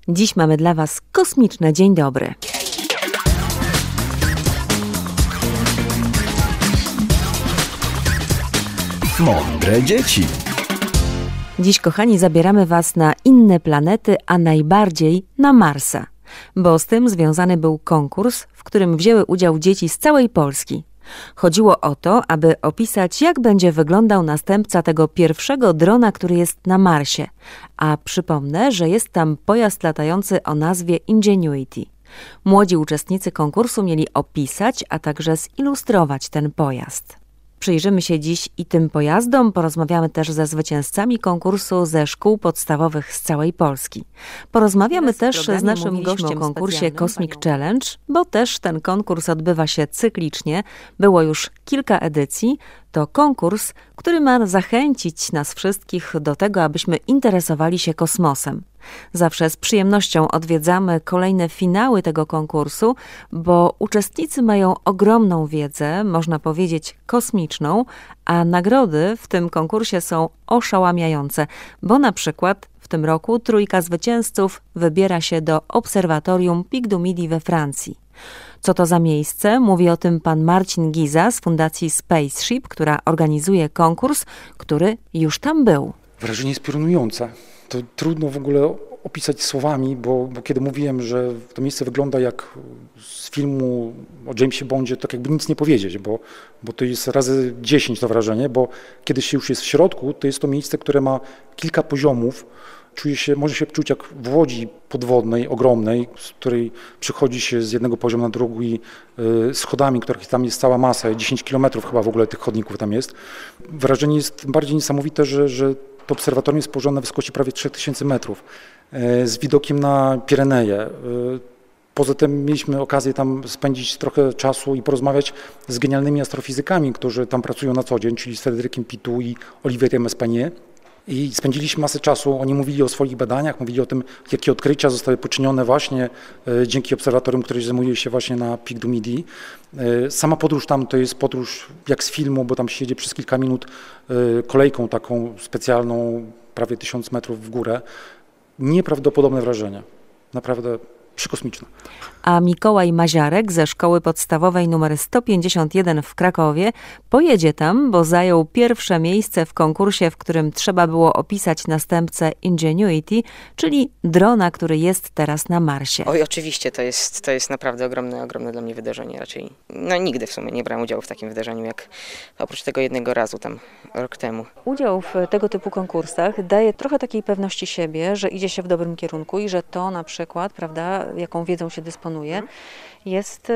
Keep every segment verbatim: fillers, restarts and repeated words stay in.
Dziś mamy dla Was kosmiczne dzień dobry. Mądre dzieci. Dziś, kochani, zabieramy Was na inne planety, a najbardziej na Marsa. Bo z tym związany był konkurs, w którym wzięły udział dzieci z całej Polski. Chodziło o to, aby opisać, jak będzie wyglądał następca tego pierwszego drona, który jest na Marsie. A przypomnę, że jest tam pojazd latający o nazwie Ingenuity. Młodzi uczestnicy konkursu mieli opisać, a także zilustrować ten pojazd. Przyjrzymy się dziś i tym pojazdom, porozmawiamy też ze zwycięzcami konkursu ze szkół podstawowych z całej Polski. Porozmawiamy też z naszym gościem o konkursie Cosmic Challenge, bo też ten konkurs odbywa się cyklicznie, było już kilka edycji. To konkurs, który ma zachęcić nas wszystkich do tego, abyśmy interesowali się kosmosem. Zawsze z przyjemnością odwiedzamy kolejne finały tego konkursu, bo uczestnicy mają ogromną wiedzę, można powiedzieć kosmiczną, a nagrody w tym konkursie są oszałamiające, bo na przykład w tym roku trójka zwycięzców wybiera się do obserwatorium Pic du Midi we Francji. Co to za miejsce? Mówi o tym pan Marcin Giza z Fundacji Spaceship, która organizuje konkurs, który już tam był. Wrażenie jest piorunujące. To trudno w ogóle opisać słowami, bo, bo kiedy mówiłem, że to miejsce wygląda jak z filmu o Jamesie Bondzie, to tak jakby nic nie powiedzieć, bo, bo to jest razy dziesięć to wrażenie, bo kiedy się już jest w środku, to jest to miejsce, które ma kilka poziomów. Czuje się, może się czuć jak w łodzi podwodnej, ogromnej, z której przychodzi się z jednego poziomu na drugi y, schodami, których tam jest cała masa, dziesięć kilometrów chyba w ogóle tych chodników tam jest. Wrażenie jest bardziej niesamowite, że, że to obserwatorium jest położone na wysokości prawie trzy tysiące metrów, y, z widokiem na Pireneje. Y, poza tym mieliśmy okazję tam spędzić trochę czasu i porozmawiać z genialnymi astrofizykami, którzy tam pracują na co dzień, czyli z Frédéricem Pitou i Olivierem Espagné. I spędziliśmy masę czasu, oni mówili o swoich badaniach, mówili o tym, jakie odkrycia zostały poczynione właśnie y, dzięki obserwatorium, które zajmuje się właśnie na Pic du Midi. Y, sama podróż tam to jest podróż jak z filmu, bo tam się jedzie przez kilka minut y, kolejką taką specjalną, prawie tysiąc metrów w górę. Nieprawdopodobne wrażenie, naprawdę przykosmiczne. A Mikołaj Maziarek ze szkoły podstawowej nr sto pięćdziesiąt jeden w Krakowie pojedzie tam, bo zajął pierwsze miejsce w konkursie, w którym trzeba było opisać następcę Ingenuity, czyli drona, który jest teraz na Marsie. Oj, oczywiście, to jest, to jest naprawdę ogromne, ogromne dla mnie wydarzenie. Raczej, no nigdy w sumie nie brałem udziału w takim wydarzeniu, jak oprócz tego jednego razu tam rok temu. Udział w tego typu konkursach daje trochę takiej pewności siebie, że idzie się w dobrym kierunku i że to na przykład, prawda, jaką wiedzą się dysponuje, jest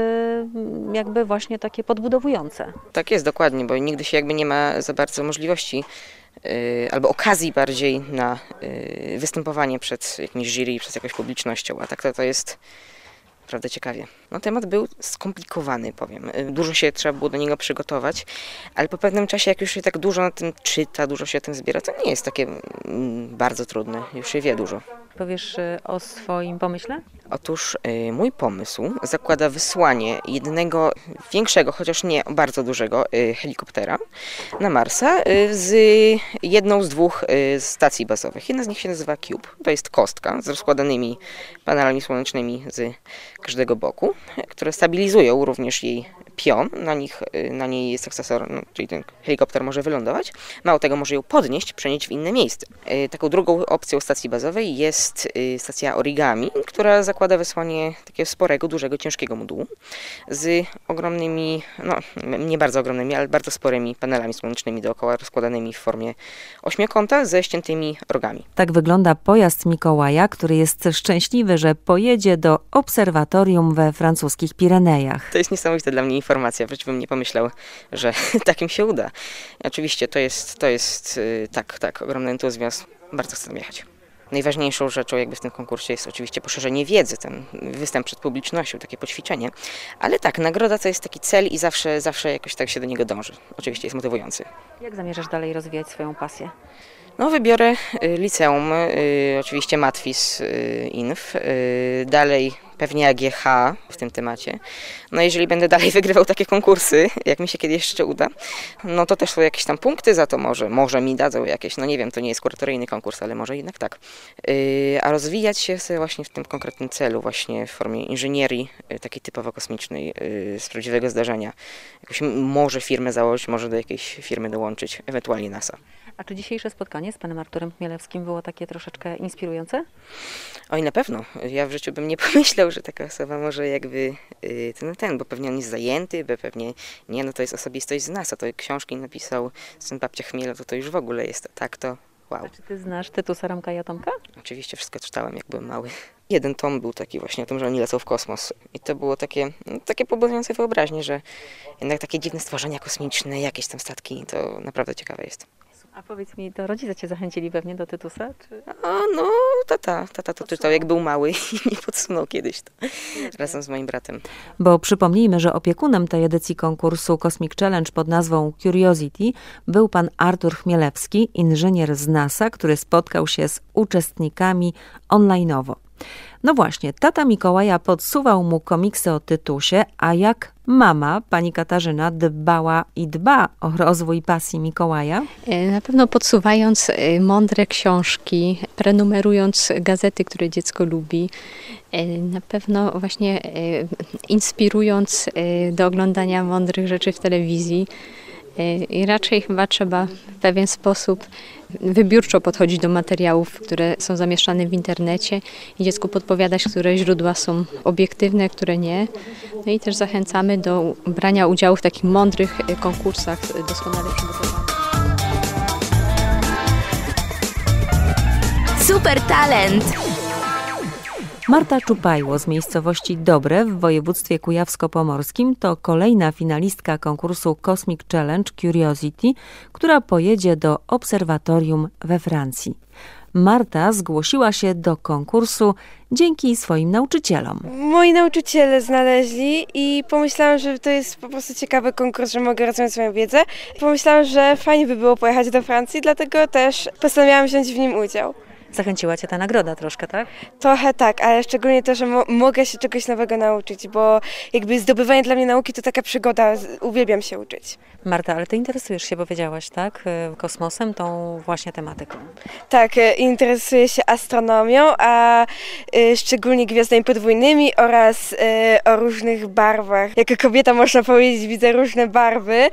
jakby właśnie takie podbudowujące. Tak jest, dokładnie, bo nigdy się jakby nie ma za bardzo możliwości yy, albo okazji bardziej na yy, występowanie przed jakimś jury, przed jakąś publicznością, a tak to, to jest naprawdę ciekawie. No, temat był skomplikowany, powiem. Dużo się trzeba było do niego przygotować, ale po pewnym czasie, jak już się tak dużo na tym czyta, dużo się o tym zbiera, to nie jest takie mm, bardzo trudne, już się wie dużo. Powiesz o swoim pomyśle? Otóż y, mój pomysł zakłada wysłanie jednego większego, chociaż nie bardzo dużego y, helikoptera na Marsa y, z jedną z dwóch y, stacji bazowych. Jedna z nich się nazywa Cube, to jest kostka z rozkładanymi panelami słonecznymi z każdego boku, które stabilizują również jej pion, na, nich, na niej jest akcesor, no, czyli ten helikopter może wylądować. Mało tego, może ją podnieść, przenieść w inne miejsce. Taką drugą opcją stacji bazowej jest stacja Origami, która zakłada wysłanie takiego sporego, dużego, ciężkiego modułu z ogromnymi, no nie bardzo ogromnymi, ale bardzo sporymi panelami słonecznymi dookoła, rozkładanymi w formie ośmiokąta ze ściętymi rogami. Tak wygląda pojazd Mikołaja, który jest szczęśliwy, że pojedzie do obserwatorium we francuskich Pirenejach. To jest niesamowite dla mnie informacja, wręcz bym nie pomyślał, że takim się uda. Oczywiście to jest, to jest tak, tak, ogromny entuzjazm, bardzo chcę tam jechać. Najważniejszą rzeczą jakby w tym konkursie jest oczywiście poszerzenie wiedzy, ten występ przed publicznością, takie poćwiczenie. Ale tak, nagroda to jest taki cel i zawsze, zawsze jakoś tak się do niego dąży. Oczywiście jest motywujący. Jak zamierzasz dalej rozwijać swoją pasję? No wybiorę y, liceum, y, oczywiście Matwis y, Inf, y, dalej pewnie A G H w tym temacie. No jeżeli będę dalej wygrywał takie konkursy, jak mi się kiedyś jeszcze uda, no to też są jakieś tam punkty za to może, może mi dadzą jakieś, no nie wiem, to nie jest kuratoryjny konkurs, ale może jednak tak. Yy, a rozwijać się chcę właśnie w tym konkretnym celu, właśnie w formie inżynierii, yy, takiej typowo kosmicznej, yy, z prawdziwego zdarzenia. Jakąś może firmę założyć, może do jakiejś firmy dołączyć, ewentualnie NASA. A czy dzisiejsze spotkanie z panem Arturem Chmielewskim było takie troszeczkę inspirujące? Oj, na pewno. Ja w życiu bym nie pomyślał, że taka osoba może jakby yy, ten, ten, bo pewnie on jest zajęty, bo pewnie nie, no to jest osobistość z NASA, to książki napisał syn babcia Chmiela, to to już w ogóle jest tak, to wow. A czy ty znasz Tytusa, Romka i Atomka? Oczywiście wszystko czytałem, jak byłem mały. Jeden tom był taki właśnie o tym, że oni lecą w kosmos i to było takie, no, takie pobudzające wyobraźnię, że jednak takie dziwne stworzenia kosmiczne, jakieś tam statki, to naprawdę ciekawe jest. A powiedz mi, to rodzice cię zachęcili pewnie do Tytusa? Czy... A, no, tata, tata to czytał jak był mały i mi podsunął kiedyś to, razem z moim bratem. Bo przypomnijmy, że opiekunem tej edycji konkursu Cosmic Challenge pod nazwą Curiosity był pan Artur Chmielewski, inżynier z NASA, który spotkał się z uczestnikami online'owo. No właśnie, tata Mikołaja podsuwał mu komiksy o Tytusie, a jak mama, pani Katarzyna, dbała i dba o rozwój pasji Mikołaja? Na pewno podsuwając mądre książki, prenumerując gazety, które dziecko lubi, na pewno właśnie inspirując do oglądania mądrych rzeczy w telewizji. I raczej chyba trzeba w pewien sposób wybiórczo podchodzić do materiałów, które są zamieszczane w internecie i dziecku podpowiadać, które źródła są obiektywne, które nie. No i też zachęcamy do brania udziału w takich mądrych konkursach doskonale przygotowanych. Super talent! Marta Czupajło z miejscowości Dobre w województwie kujawsko-pomorskim to kolejna finalistka konkursu Cosmic Challenge Curiosity, która pojedzie do obserwatorium we Francji. Marta zgłosiła się do konkursu dzięki swoim nauczycielom. Moi nauczyciele znaleźli i pomyślałam, że to jest po prostu ciekawy konkurs, że mogę rozwijać swoją wiedzę. Pomyślałam, że fajnie by było pojechać do Francji, dlatego też postanowiłam wziąć w nim udział. Zachęciła cię ta nagroda troszkę, tak? Trochę tak, ale szczególnie to, że mo- mogę się czegoś nowego nauczyć, bo jakby zdobywanie dla mnie nauki to taka przygoda, uwielbiam się uczyć. Marta, ale ty interesujesz się, powiedziałaś, tak? Kosmosem, tą właśnie tematyką. Tak, interesuję się astronomią, a y, szczególnie gwiazdami podwójnymi oraz y, o różnych barwach. Jako kobieta można powiedzieć, widzę różne barwy.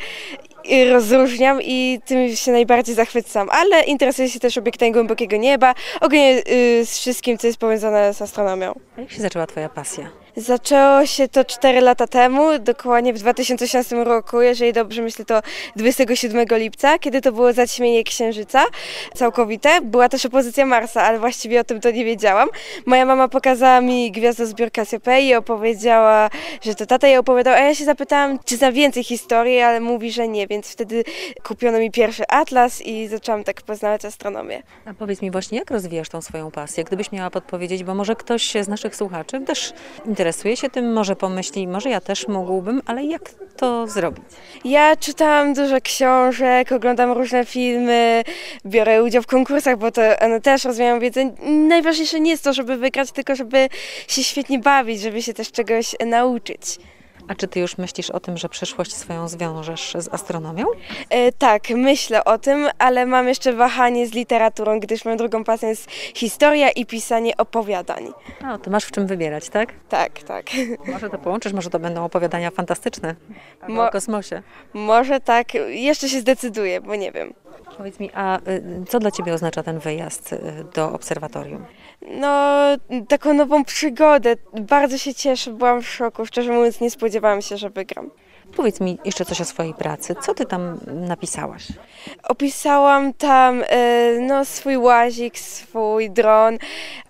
I rozróżniam i tym się najbardziej zachwycam, ale interesuję się też obiektami głębokiego nieba, ogólnie y, z wszystkim, co jest powiązane z astronomią. A jak się zaczęła twoja pasja? Zaczęło się to cztery lata temu, dokładnie w dwa tysiące osiemnastym roku, jeżeli dobrze myślę, to dwudziestego siódmego lipca, kiedy to było zaćmienie Księżyca całkowite. Była też opozycja Marsa, ale właściwie o tym to nie wiedziałam. Moja mama pokazała mi gwiazdozbiór Cassiopeii i opowiedziała, że to tata jej opowiadał, a ja się zapytałam, czy zna więcej historii, ale mówi, że nie, więc wtedy kupiono mi pierwszy atlas i zaczęłam tak poznawać astronomię. A powiedz mi właśnie, jak rozwijasz tą swoją pasję? Gdybyś miała podpowiedzieć, bo może ktoś z naszych słuchaczy też interesuje się tym, może pomyśli, może ja też mógłbym, ale jak to zrobić? Ja czytałam dużo książek, oglądam różne filmy, biorę udział w konkursach, bo to one też rozwijają wiedzę. Najważniejsze nie jest to, żeby wygrać, tylko żeby się świetnie bawić, żeby się też czegoś nauczyć. A czy ty już myślisz o tym, że przyszłość swoją zwiążesz z astronomią? E, tak, myślę o tym, ale mam jeszcze wahanie z literaturą, gdyż moją drugą pasją jest historia i pisanie opowiadań. No, to masz w czym wybierać, tak? Tak, tak. Może to połączysz, może to będą opowiadania fantastyczne Mo- o kosmosie. Może tak, jeszcze się zdecyduję, bo nie wiem. Powiedz mi, a y, co dla ciebie oznacza ten wyjazd y, do obserwatorium? No, taką nową przygodę. Bardzo się cieszę, byłam w szoku. Szczerze mówiąc, nie spodziewałam się, że wygram. Powiedz mi jeszcze coś o swojej pracy. Co ty tam napisałaś? Opisałam tam e, no, swój łazik, swój dron.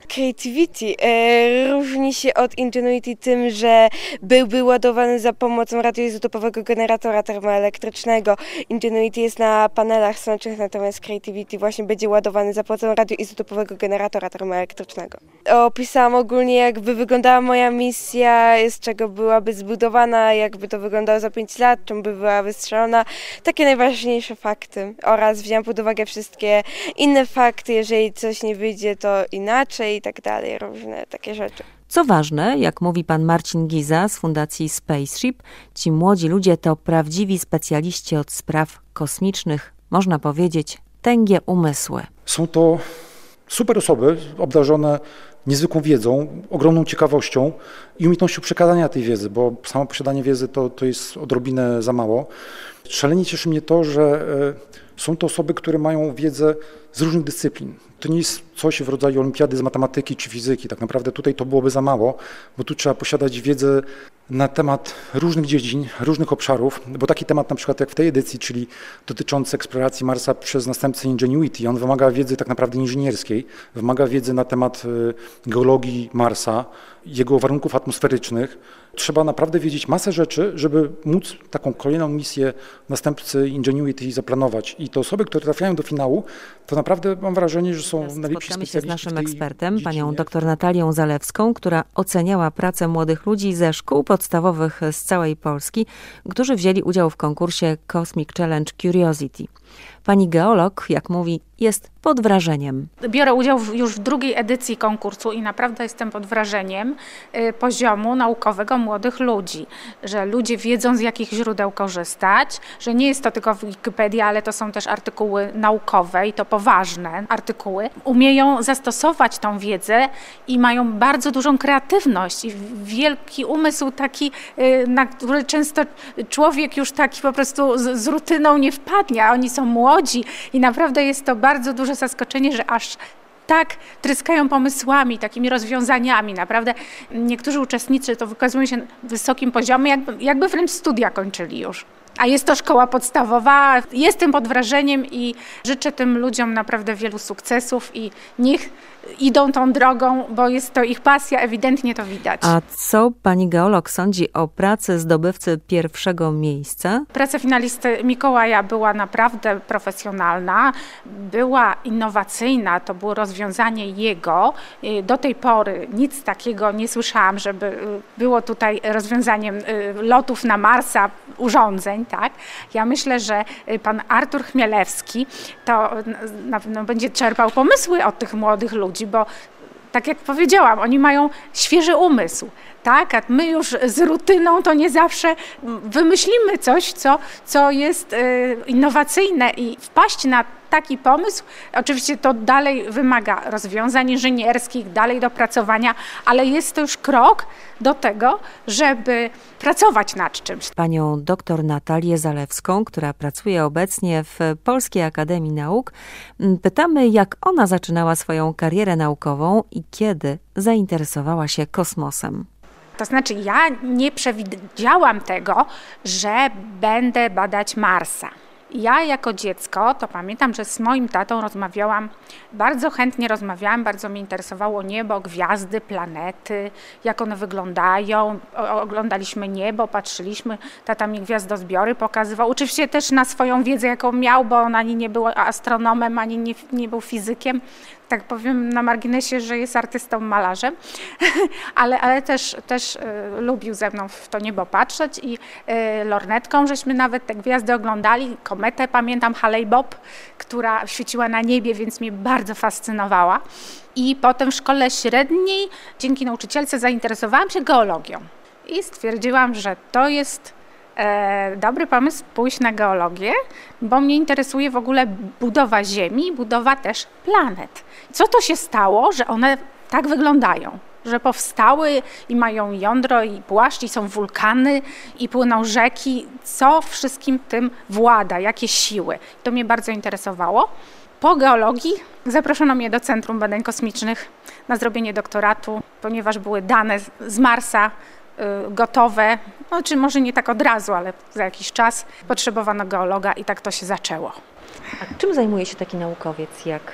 Creativity e, różni się od Ingenuity tym, że byłby ładowany za pomocą radioizotopowego generatora termoelektrycznego. Ingenuity jest na panelach słonecznych, natomiast Creativity właśnie będzie ładowany za pomocą radioizotopowego generatora termoelektrycznego. Opisałam ogólnie, jakby wyglądała moja misja, z czego byłaby zbudowana, jakby to wyglądało za pięć lat, czym by była wystrzelona. Takie najważniejsze fakty oraz wziąłam pod uwagę wszystkie inne fakty, jeżeli coś nie wyjdzie, to inaczej i tak dalej, różne takie rzeczy. Co ważne, jak mówi pan Marcin Giza z Fundacji Spaceship, ci młodzi ludzie to prawdziwi specjaliści od spraw kosmicznych, można powiedzieć, tęgie umysły. Są to super osoby, obdarzone niezwykłą wiedzą, ogromną ciekawością i umiejętnością przekazania tej wiedzy, bo samo posiadanie wiedzy to, to jest odrobinę za mało. Szalenie cieszy mnie to, że są to osoby, które mają wiedzę z różnych dyscyplin. To nie jest coś w rodzaju olimpiady z matematyki czy fizyki. Tak naprawdę tutaj to byłoby za mało, bo tu trzeba posiadać wiedzę na temat różnych dziedzin, różnych obszarów, bo taki temat na przykład jak w tej edycji, czyli dotyczący eksploracji Marsa przez następcę Ingenuity, on wymaga wiedzy tak naprawdę inżynierskiej, wymaga wiedzy na temat geologii Marsa, jego warunków atmosferycznych. Trzeba naprawdę wiedzieć masę rzeczy, żeby móc taką kolejną misję następcy Ingenuity zaplanować. I te osoby, które trafiają do finału, to naprawdę mam wrażenie, że są najlepsi Spotkamy się z naszym ekspertem, panią dziedzinie. dr Natalią Zalewską, która oceniała pracę młodych ludzi ze szkół podstawowych z całej Polski, którzy wzięli udział w konkursie Cosmic Challenge Curiosity. Pani geolog, jak mówi, jest pod wrażeniem. Biorę udział w, już w drugiej edycji konkursu i naprawdę jestem pod wrażeniem y, poziomu naukowego młodych ludzi, że ludzie wiedzą, z jakich źródeł korzystać, że nie jest to tylko Wikipedia, ale to są też artykuły naukowe i to poważne artykuły. Umieją zastosować tą wiedzę i mają bardzo dużą kreatywność i wielki umysł taki, y, na który często człowiek już taki po prostu z, z rutyną nie wpadnie, a oni są młodzi i naprawdę jest to bardzo duże zaskoczenie, że aż tak tryskają pomysłami, takimi rozwiązaniami. Naprawdę niektórzy uczestnicy to wykazują się na wysokim poziomie, jakby, jakby wręcz studia kończyli już. A jest to szkoła podstawowa. Jestem pod wrażeniem i życzę tym ludziom naprawdę wielu sukcesów i niech idą tą drogą, bo jest to ich pasja, ewidentnie to widać. A co pani geolog sądzi o pracy zdobywcy pierwszego miejsca? Praca finalisty Mikołaja była naprawdę profesjonalna, była innowacyjna, to było rozwiązanie jego. Do tej pory nic takiego nie słyszałam, żeby było tutaj rozwiązaniem lotów na Marsa, urządzeń. Tak? Ja myślę, że pan Artur Chmielewski to na pewno będzie czerpał pomysły od tych młodych ludzi, bo tak jak powiedziałam, oni mają świeży umysł, tak? A my już z rutyną to nie zawsze wymyślimy coś, co, co jest innowacyjne i wpaść na taki pomysł, oczywiście to dalej wymaga rozwiązań inżynierskich, dalej dopracowania, ale jest to już krok do tego, żeby pracować nad czymś. Panią dr Natalię Zalewską, która pracuje obecnie w Polskiej Akademii Nauk, pytamy, jak ona zaczynała swoją karierę naukową i kiedy zainteresowała się kosmosem. To znaczy, ja nie przewidziałam tego, że będę badać Marsa. Ja jako dziecko, to pamiętam, że z moim tatą rozmawiałam, bardzo chętnie rozmawiałam, bardzo mnie interesowało niebo, gwiazdy, planety, jak one wyglądają. O, oglądaliśmy niebo, patrzyliśmy, tata mi gwiazdozbiory pokazywał. Oczywiście też na swoją wiedzę, jaką miał, bo on ani nie był astronomem, ani nie, nie był fizykiem. Tak powiem na marginesie, że jest artystą, malarzem, ale, ale też, też y, lubił ze mną w to niebo patrzeć i y, lornetką żeśmy nawet te gwiazdy oglądali. Kometę pamiętam, Halley-Bob, która świeciła na niebie, więc mnie bardzo fascynowała. I potem w szkole średniej dzięki nauczycielce zainteresowałam się geologią i stwierdziłam, że to jest dobry pomysł pójść na geologię, bo mnie interesuje w ogóle budowa Ziemi, budowa też planet. Co to się stało, że one tak wyglądają? Że powstały i mają jądro i płaszcz, i są wulkany, i płyną rzeki. Co wszystkim tym włada? Jakie siły? To mnie bardzo interesowało. Po geologii zaproszono mnie do Centrum Badań Kosmicznych na zrobienie doktoratu, ponieważ były dane z Marsa gotowe, no, czy może nie tak od razu, ale za jakiś czas potrzebowano geologa i tak to się zaczęło. A czym zajmuje się taki naukowiec jak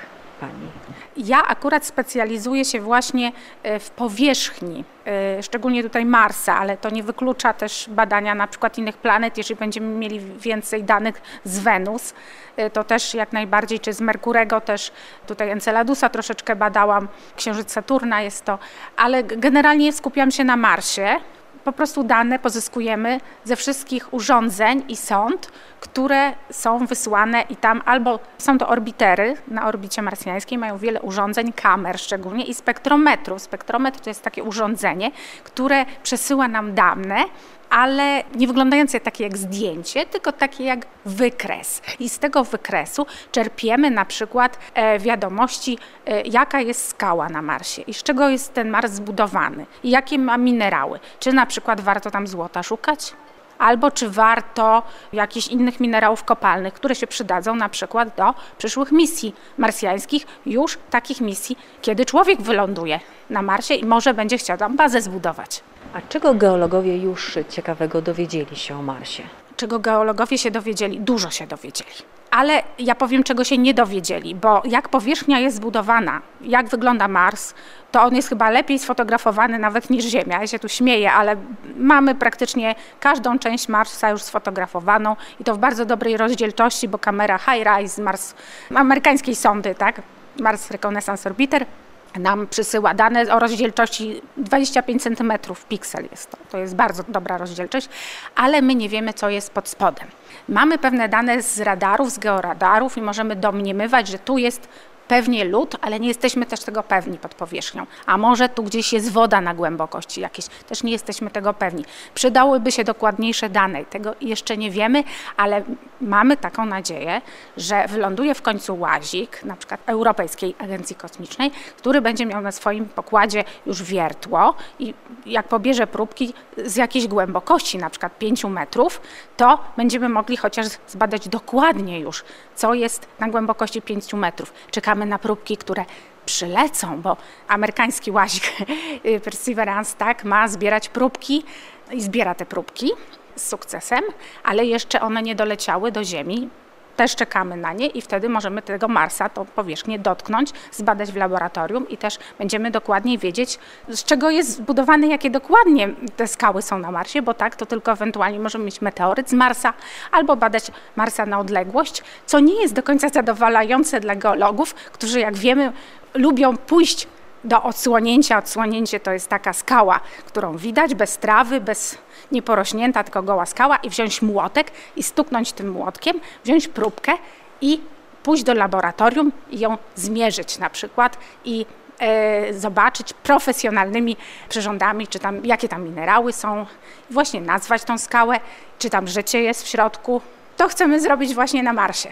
Pani? Ja akurat specjalizuję się właśnie w powierzchni, szczególnie tutaj Marsa, ale to nie wyklucza też badania na przykład innych planet. Jeżeli będziemy mieli więcej danych z Wenus, to też jak najbardziej, czy z Merkurego też, tutaj Enceladusa troszeczkę badałam, księżyc Saturna jest to, ale generalnie skupiam się na Marsie. Po prostu dane pozyskujemy ze wszystkich urządzeń i sond, które są wysłane i tam albo są to orbitery na orbicie marsjańskiej, mają wiele urządzeń, kamer szczególnie i spektrometrów. Spektrometr to jest takie urządzenie, które przesyła nam dane, ale nie wyglądające takie jak zdjęcie, tylko takie jak wykres. I z tego wykresu czerpiemy na przykład e, wiadomości, e, jaka jest skała na Marsie i z czego jest ten Mars zbudowany i jakie ma minerały. Czy na przykład warto tam złota szukać? Albo czy warto jakichś innych minerałów kopalnych, które się przydadzą na przykład do przyszłych misji marsjańskich, już takich misji, kiedy człowiek wyląduje na Marsie i może będzie chciał tam bazę zbudować. A czego geologowie już ciekawego dowiedzieli się o Marsie? Czego geologowie się dowiedzieli? Dużo się dowiedzieli. Ale ja powiem, czego się nie dowiedzieli, bo jak powierzchnia jest zbudowana, jak wygląda Mars, to on jest chyba lepiej sfotografowany nawet niż Ziemia. Ja się tu śmieję, ale mamy praktycznie każdą część Marsa już sfotografowaną i to w bardzo dobrej rozdzielczości, bo kamera High-Rise Mars, amerykańskiej sondy, tak? Mars Reconnaissance Orbiter, nam przysyła dane o rozdzielczości dwadzieścia pięć centymetrów, piksel jest to. To jest bardzo dobra rozdzielczość, ale my nie wiemy, co jest pod spodem. Mamy pewne dane z radarów, z georadarów i możemy domniemywać, że tu jest pewnie lód, ale nie jesteśmy też tego pewni pod powierzchnią. A może tu gdzieś jest woda na głębokości jakieś, też nie jesteśmy tego pewni. Przydałyby się dokładniejsze dane, tego jeszcze nie wiemy, ale mamy taką nadzieję, że wyląduje w końcu łazik, na przykład Europejskiej Agencji Kosmicznej, który będzie miał na swoim pokładzie już wiertło i jak pobierze próbki z jakiejś głębokości, na przykład pięciu metrów, to będziemy mogli chociaż zbadać dokładnie już, co jest na głębokości pięciu metrów. Czekamy na próbki, które przylecą, bo amerykański łazik Perseverance tak, ma zbierać próbki i zbiera te próbki z sukcesem, ale jeszcze one nie doleciały do Ziemi. Też czekamy na nie i wtedy możemy tego Marsa, tą powierzchnię dotknąć, zbadać w laboratorium i też będziemy dokładniej wiedzieć, z czego jest zbudowany, jakie dokładnie te skały są na Marsie, bo tak, to tylko ewentualnie możemy mieć meteoryt z Marsa albo badać Marsa na odległość, co nie jest do końca zadowalające dla geologów, którzy jak wiemy lubią pójść do odsłonięcia. Odsłonięcie to jest taka skała, którą widać bez trawy, bez nieporośnięta, tylko goła skała i wziąć młotek i stuknąć tym młotkiem, wziąć próbkę i pójść do laboratorium i ją zmierzyć na przykład i e, zobaczyć profesjonalnymi przyrządami, czy tam, jakie tam minerały są, i właśnie nazwać tą skałę, czy tam życie jest w środku. To chcemy zrobić właśnie na Marsie.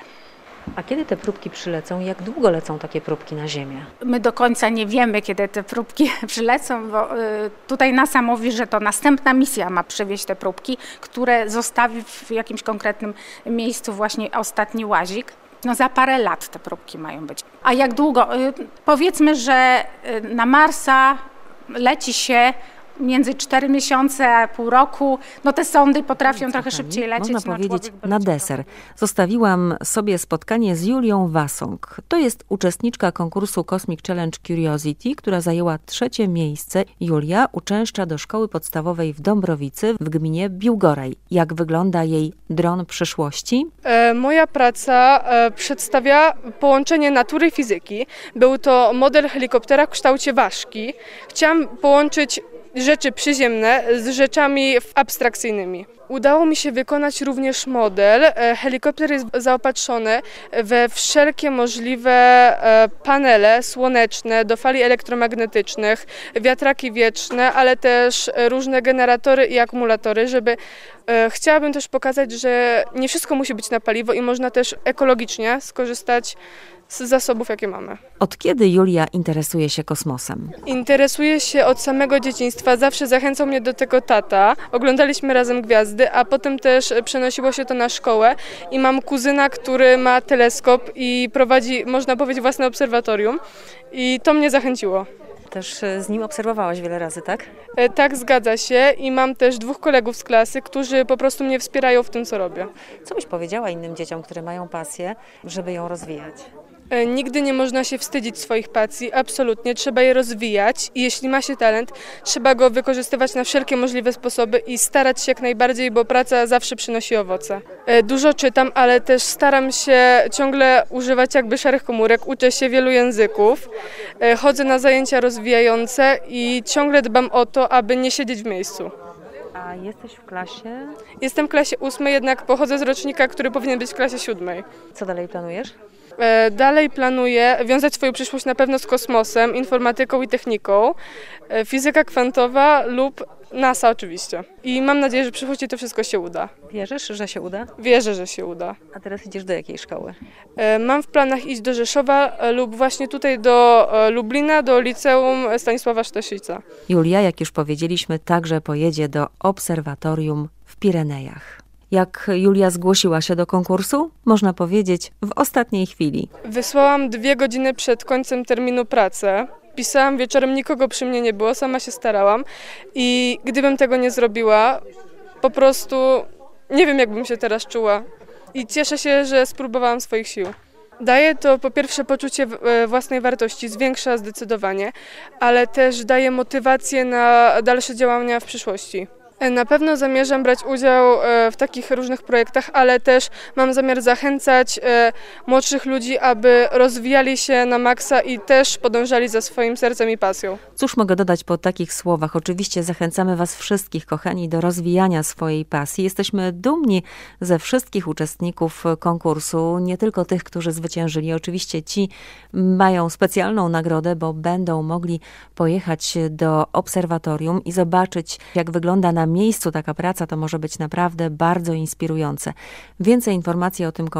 A kiedy te próbki przylecą? Jak długo lecą takie próbki na Ziemię? My do końca nie wiemy, kiedy te próbki przylecą, bo y, tutaj NASA mówi, że to następna misja ma przywieźć te próbki, które zostawi w jakimś konkretnym miejscu właśnie ostatni łazik. No za parę lat te próbki mają być. A jak długo? Y, powiedzmy, że y, na Marsa leci się między cztery miesiące a pół roku, no te sondy potrafią no, trochę szybciej lecieć. Można no, powiedzieć na deser. Zostawiłam sobie spotkanie z Julią Wasąg. To jest uczestniczka konkursu Cosmic Challenge Curiosity, która zajęła trzecie miejsce. Julia uczęszcza do szkoły podstawowej w Dąbrowicy w gminie Biłgoraj. Jak wygląda jej dron przyszłości? E, moja praca e, przedstawia połączenie natury i fizyki. Był to model helikoptera w kształcie ważki. Chciałam połączyć rzeczy przyziemne z rzeczami abstrakcyjnymi. Udało mi się wykonać również model. Helikopter jest zaopatrzony we wszelkie możliwe panele słoneczne do fali elektromagnetycznych, wiatraki wieczne, ale też różne generatory i akumulatory, żeby chciałabym też pokazać, że nie wszystko musi być na paliwo i można też ekologicznie skorzystać z zasobów, jakie mamy. Od kiedy Julia interesuje się kosmosem? Interesuję się od samego dzieciństwa. Zawsze zachęcał mnie do tego tata. Oglądaliśmy razem gwiazdy, a potem też przenosiło się to na szkołę. I mam kuzyna, który ma teleskop i prowadzi, można powiedzieć, własne obserwatorium. I to mnie zachęciło. Też z nim obserwowałaś wiele razy, tak? E, tak, zgadza się. I mam też dwóch kolegów z klasy, którzy po prostu mnie wspierają w tym, co robię. Co byś powiedziała innym dzieciom, które mają pasję, żeby ją rozwijać? E, Nigdy nie można się wstydzić swoich pasji, absolutnie, trzeba je rozwijać i jeśli ma się talent, trzeba go wykorzystywać na wszelkie możliwe sposoby i starać się jak najbardziej, bo praca zawsze przynosi owoce. E, Dużo czytam, ale też staram się ciągle używać jakby szarych komórek, uczę się wielu języków, e, chodzę na zajęcia rozwijające i ciągle dbam o to, aby nie siedzieć w miejscu. A jesteś w klasie? Jestem w klasie ósmej, jednak pochodzę z rocznika, który powinien być w klasie siódmej. Co dalej planujesz? E, Dalej planuję wiązać swoją przyszłość na pewno z kosmosem, informatyką i techniką, e, fizyka kwantowa lub NASA oczywiście. I mam nadzieję, że w przyszłości to wszystko się uda. Wierzysz, że się uda? Wierzę, że się uda. A teraz idziesz do jakiej szkoły? E, Mam w planach iść do Rzeszowa e, lub właśnie tutaj do e, Lublina, do liceum Stanisława Sztasica. Julia, jak już powiedzieliśmy, także pojedzie do obserwatorium w Pirenejach. Jak Julia zgłosiła się do konkursu? Można powiedzieć, w ostatniej chwili. Wysłałam dwie godziny przed końcem terminu pracę. Pisałam wieczorem, nikogo przy mnie nie było, sama się starałam i gdybym tego nie zrobiła, po prostu nie wiem, jak bym się teraz czuła. I cieszę się, że spróbowałam swoich sił. Daje to po pierwsze poczucie własnej wartości, zwiększa zdecydowanie, ale też daje motywację na dalsze działania w przyszłości. Na pewno zamierzam brać udział w takich różnych projektach, ale też mam zamiar zachęcać młodszych ludzi, aby rozwijali się na maksa i też podążali za swoim sercem i pasją. Cóż mogę dodać po takich słowach? Oczywiście zachęcamy Was wszystkich, kochani, do rozwijania swojej pasji. Jesteśmy dumni ze wszystkich uczestników konkursu, nie tylko tych, którzy zwyciężyli. Oczywiście ci mają specjalną nagrodę, bo będą mogli pojechać do obserwatorium i zobaczyć, jak wygląda na miejscu taka praca. To może być naprawdę bardzo inspirujące. Więcej informacji o tym konkursie